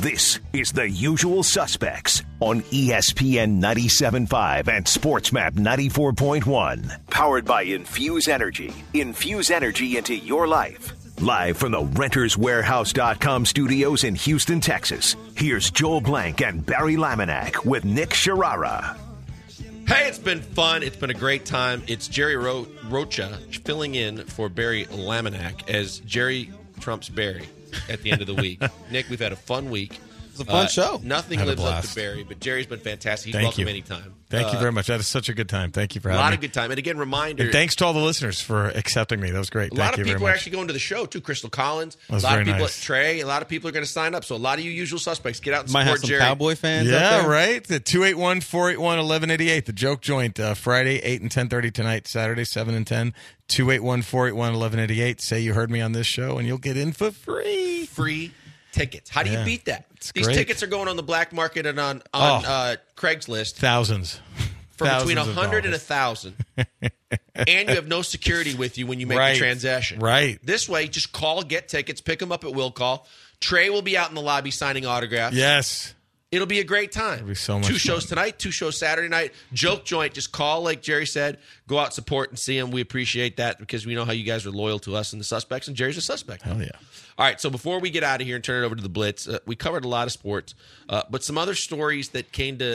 This is The Usual Suspects on ESPN 97.5 and SportsMap 94.1. Powered by Infuse Energy. Infuse energy into your life. Live from the RentersWarehouse.com studios in Houston, Texas. Here's Joel Blank and Barry Laminack with Nick Sharara. Hey, it's been fun. It's been a great time. It's Jerry Rocha filling in for Barry Laminack as Jerry trumps Barry at the end of the week. Nick, we've had a fun week. It's a fun show. Nothing lives up to Barry, but Jerry's been fantastic. He's welcome anytime. Thank you very much. That is such a good time. Thank you for having me. A lot of good time. And again, reminder. And thanks to all the listeners for accepting me. That was great. A lot of people are actually going to the show, too. Crystal Collins. A lot of people at Trey. A lot of people are going to sign up. So a lot of you usual suspects, get out and support Might have some Jerry. Cowboy fans out Yeah, there. right. The 281-481-1188. The Joke Joint, Friday, 8 and 10:30 tonight. Saturday, 7 and 10. 281-481-1188. Say you heard me on this show, and you'll get in for free. Free tickets. How do you beat that? These great. tickets are going on the black market and on Craigslist. Thousands. For between Thousands of 100 and dollars. 1,000. And you have no security with you when you make the transaction. Right. This way, just call, get tickets, pick them up at will call. Trey will be out in the lobby signing autographs. Yes. It'll be a great time. It'll be so much 2 shows fun. tonight, 2 shows Saturday night. Joke Joint. Just call, like Jerry said. Go out, support, and see him. We appreciate that because we know how you guys are loyal to us and the suspects, and Jerry's a suspect. Hell yeah. All right, so before we get out of here and turn it over to the Blitz, we covered a lot of sports, but some other stories that came to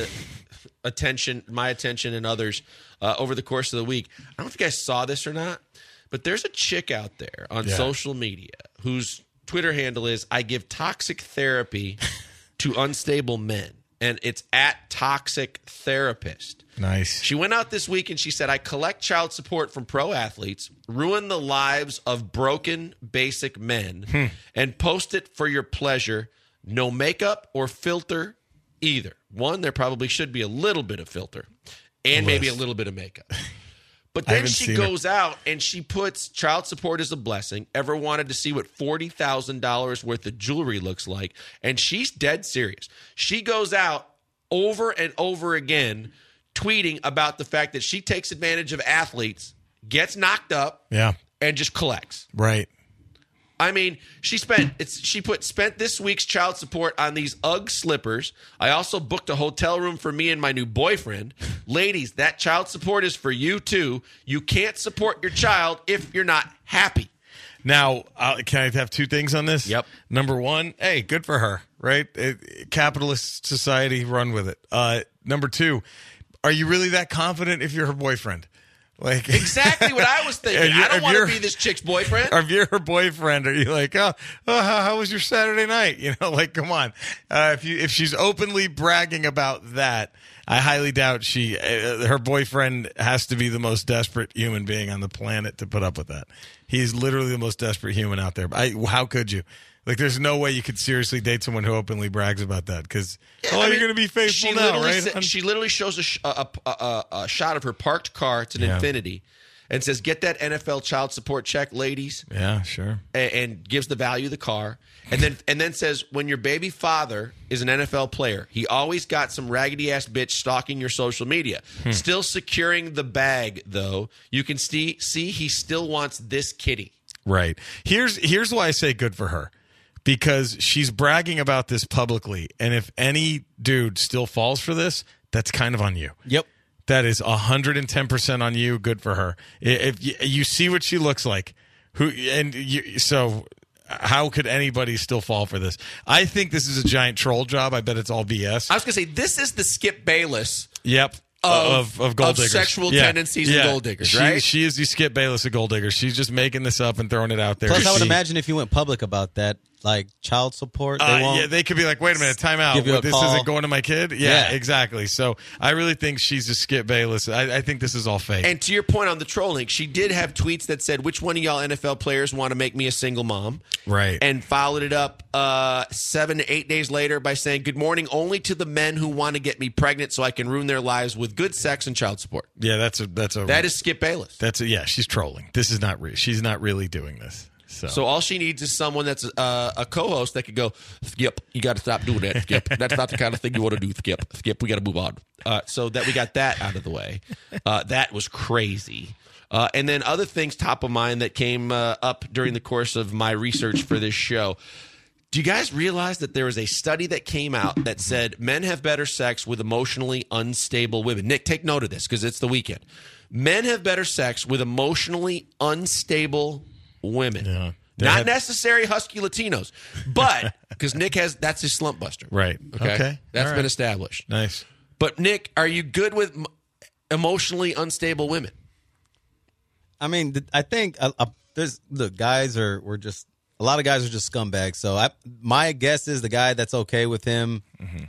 my attention and others over the course of the week. I don't know if you guys saw this or not, but there's a chick out there on social media whose Twitter handle is I give toxic therapy to unstable men, and it's at Toxic Therapist. Nice. She went out this week and she said, I collect child support from pro athletes, ruin the lives of broken, basic men, and post it for your pleasure. No makeup or filter either. One, there probably should be a little bit of filter and maybe a little bit of makeup. But then she goes out and she puts child support is a blessing. Ever wanted to see what $40,000 worth of jewelry looks like? And she's dead serious. She goes out over and over again tweeting about the fact that she takes advantage of athletes, gets knocked up, and just collects. Right. I mean, she spent this week's child support on these UGG slippers. I also booked a hotel room for me and my new boyfriend. Ladies, that child support is for you too. You can't support your child if you're not happy. Now, can I have 2 things on this? Yep. Number 1, hey, good for her, right? Capitalist society, run with it. Number 2, are you really that confident if you're her boyfriend? Like exactly what I was thinking. I don't want to be this chick's boyfriend. Or if you're her boyfriend, are you like, how was your Saturday night? You know, like, come on. If she's openly bragging about that, I highly doubt her boyfriend has to be the most desperate human being on the planet to put up with that. He's literally the most desperate human out there. How could you? Like, there's no way you could seriously date someone who openly brags about that because, you're going to be faithful now, right? She literally shows a shot of her parked car. It's an Infiniti. And says, get that NFL child support check, ladies. Yeah, sure. And gives the value of the car. And then says, when your baby father is an NFL player, he always got some raggedy-ass bitch stalking your social media. Still securing the bag, though. You can see he still wants this kitty. Right. Here's why I say good for her. Because she's bragging about this publicly, and if any dude still falls for this, that's kind of on you. Yep. That is 110% on you. Good for her. If you see what she looks like, so how could anybody still fall for this? I think this is a giant troll job. I bet it's all BS. I was going to say, this is the Skip Bayless. Yep. Of gold diggers. Sexual tendencies and gold diggers, right? She is the Skip Bayless of gold diggers. She's just making this up and throwing it out there. Plus, I would imagine if you went public about that, like child support, they could be like, wait a minute, time out. This isn't going to my kid? Yeah, exactly. So I really think she's a Skip Bayless. I think this is all fake. And to your point on the trolling, she did have tweets that said, which one of y'all NFL players want to make me a single mom? Right. And followed it up 7 to 8 days later by saying, good morning only to the men who want to get me pregnant so I can ruin their lives with good sex and child support. Yeah, that is Skip Bayless. She's trolling. This is not real. She's not really doing this. So all she needs is someone that's a co-host that could go, Skip, you got to stop doing that, Skip. That's not the kind of thing you want to do, Skip. Skip, we got to move on. So that we got that out of the way. That was crazy. And then other things top of mind that came up during the course of my research for this show. Do you guys realize that there was a study that came out that said men have better sex with emotionally unstable women? Nick, take note of this because it's the weekend. Men have better sex with emotionally unstable women. Yeah. Not necessary husky Latinos, but because Nick that's his slump buster. Right. Okay. That's All been right. established. Nice. But Nick, are you good with emotionally unstable women? I mean, I think guys we're just a lot of guys are just scumbags. So my guess is the guy that's okay with him,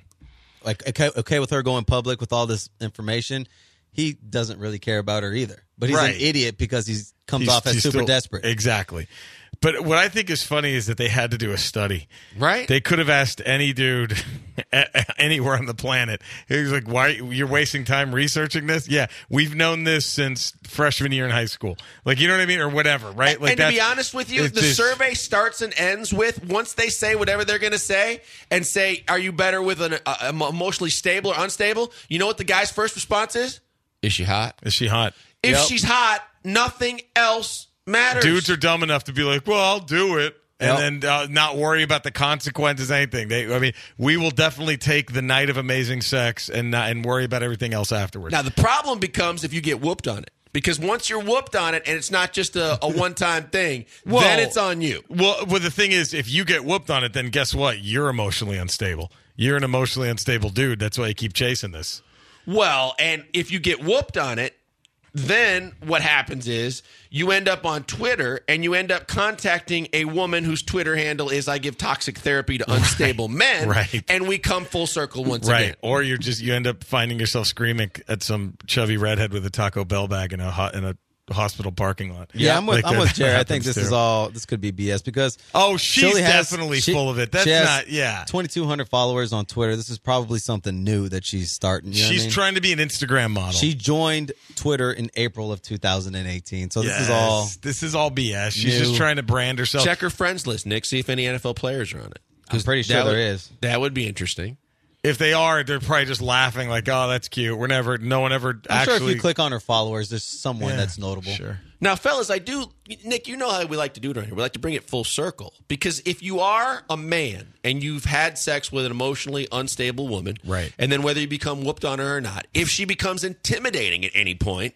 like okay with her going public with all this information, he doesn't really care about her either. But he's an idiot because he comes off as super desperate. Exactly. But what I think is funny is that they had to do a study. Right. They could have asked any dude anywhere on the planet. He was like, why you're wasting time researching this? Yeah, we've known this since freshman year in high school. Like, you know what I mean? Or whatever, right? Like, and to be honest with you, the survey starts and ends with, once they say whatever they're going to say and say, are you better with an emotionally stable or unstable? You know what the guy's first response is? Is she hot? Is she hot? If she's hot, nothing else matters. Dudes are dumb enough to be like, well, I'll do it. And then not worry about the consequences, anything. We will definitely take the night of amazing sex and worry about everything else afterwards. Now, the problem becomes if you get whooped on it. Because once you're whooped on it and it's not just a one-time thing, then it's on you. Well, the thing is, if you get whooped on it, then guess what? You're emotionally unstable. You're an emotionally unstable dude. That's why you keep chasing this. Well, and if you get whooped on it, then what happens is you end up on Twitter and you end up contacting a woman whose Twitter handle is I give toxic therapy to unstable men. Right. And we come full circle once again. Or you end up finding yourself screaming at some chubby redhead with a Taco Bell bag in a hospital parking lot. Yeah, I'm with Jerry. I think this could be BS because she's definitely full of it. That's not 2,200 followers on Twitter. This is probably something new that she's starting. She's trying to be an Instagram model. She joined Twitter in April of 2018. So this is all BS. She's just trying to brand herself. Check her friends list, Nick. See if any NFL players are on it. I'm pretty sure there is. That would be interesting. If they are, they're probably just laughing like, "Oh, that's cute." No one ever. I'm sure if you click on her followers, there's someone that's notable. Sure. Now, fellas, Nick, you know how we like to do it around here. We like to bring it full circle because if you are a man and you've had sex with an emotionally unstable woman, right, and then whether you become whooped on her or not, if she becomes intimidating at any point,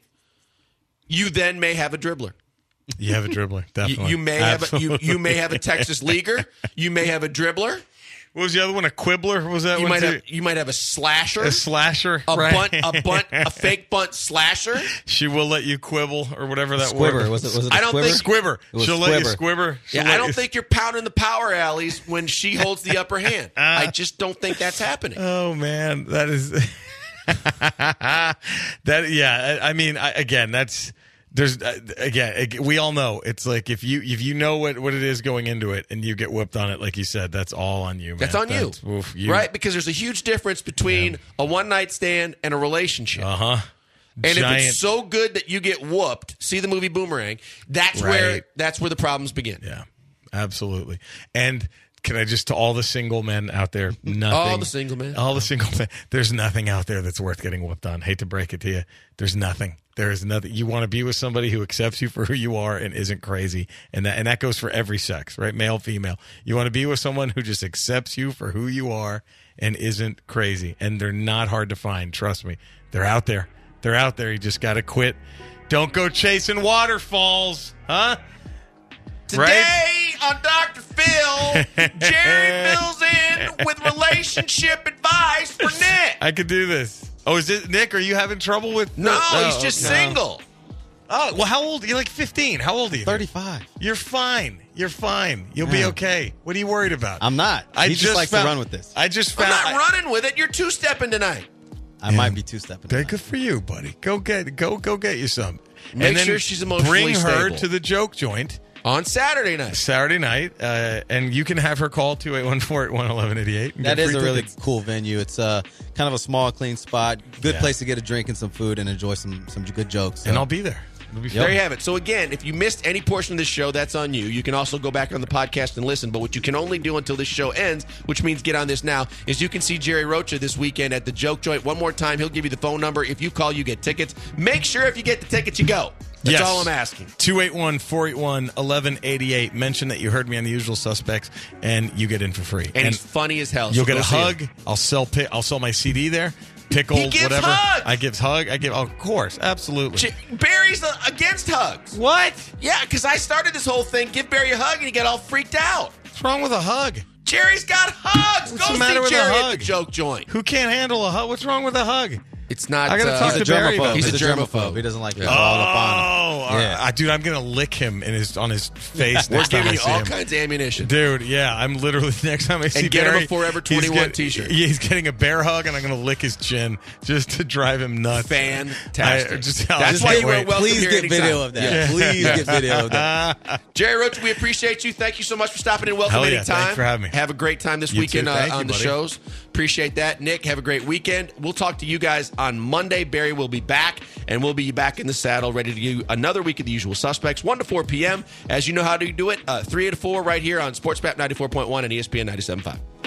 you then may have a dribbler. You have a dribbler, definitely. You may have a Texas leaguer. You may have a dribbler. What was the other one? A quibbler? Was that you might have a slasher. A slasher. A fake bunt slasher. She will let you quibble or whatever that squibber. word Was it I don't squibber? think squibber. She'll let you squibber. I don't think you're pounding the power alleys when she holds the upper hand. I just don't think that's happening. Oh man, that is I mean, that's. There's we all know it's like if you know what it is going into it and you get whooped on it, like you said, that's all on you, man. That's on you, right? Because there's a huge difference between a one night stand and a relationship. And if it's so good that you get whooped, see the movie Boomerang. That's where the problems begin. Yeah, absolutely. And can I just, to all the single men out there, nothing. All the single men. There's nothing out there that's worth getting whooped on. Hate to break it to you. There's nothing. There is nothing. You want to be with somebody who accepts you for who you are and isn't crazy. And that goes for every sex, right? Male, female. You want to be with someone who just accepts you for who you are and isn't crazy. And they're not hard to find. Trust me. They're out there. You just got to quit. Don't go chasing waterfalls, huh? Today on Dr. Phil, Jerry fills in with relationship advice for Nick. I could do this. Oh, is it Nick? Are you having trouble with? No, he's just single. Oh, well, how old? You're like 15. How old are you? 35. You're fine. You'll be okay. What are you worried about? I'm not. He just likes to run with this. I'm not running with it. You're two-stepping tonight. I might be two-stepping. Good for you, buddy. Go get you some. Make sure she's emotionally stable. Bring her to the joke joint. On Saturday night. And you can have her call 281-481-1188. That is a really cool venue. It's kind of a small, clean spot. Good place to get a drink and some food and enjoy some good jokes. So. And I'll be there. There you have it. So again, if you missed any portion of this show, that's on you. You can also go back on the podcast and listen. But what you can only do until this show ends, which means get on this now, is you can see Jerry Rocha this weekend at the Joke Joint. One more time, he'll give you the phone number. If you call, you get tickets. Make sure if you get the tickets, you go. That's all I'm asking. 281-481-1188. Mention that you heard me on The Usual Suspects, and you get in for free. And he's funny as hell. You'll so get a go see hug. him. I'll sell my CD there. Pickle, He gives whatever. hugs. I give hug. Of course, absolutely. Barry's against hugs. What? Yeah, because I started this whole thing. Give Barry a hug, and he got all freaked out. What's wrong with a hug? Jerry's got hugs. What's Go the matter see with a Jerry at hug? the joke joint. Who can't handle a hug? What's wrong with a hug? It's not. I gotta talk He's a to Barry. germaphobe. He's a He's a germaphobe. He doesn't like it. All up on him. Yeah. Dude, I'm gonna lick him on his face We're next time giving I you see all him. kinds of ammunition. Dude, yeah, I'm literally next time I see get him Barry, a Forever he's 21 t-shirt. Yeah, he's getting a bear hug, and I'm gonna lick his chin just to drive him nuts. Fantastic. That's why you were welcome Please here get anytime. video of that. Yeah. Please get video of that. Jerry Roach, we appreciate you. Thank you so much for stopping in. Welcome Hell yeah, anytime. thanks for having me. Have a great time this You weekend too. Thank on you, the buddy. shows. Appreciate that. Nick, have a great weekend. We'll talk to you guys on Monday. Barry will be back, and we'll be back in the saddle, ready to do another week of The Usual Suspects, 1 to 4 p.m. As you know how to do it, 3 to 4 right here on Sports Map 94.1 and ESPN 97.5.